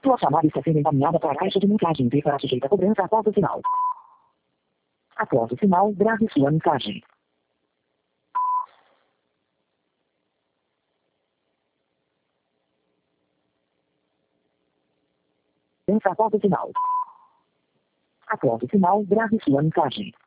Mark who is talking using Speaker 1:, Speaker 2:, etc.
Speaker 1: Sua chamada está sendo encaminhada para a caixa de mensagem e será sujeita a cobrança após o sinal. Após o sinal, grave sua mensagem. Após o sinal. Após o sinal, grave sua mensagem.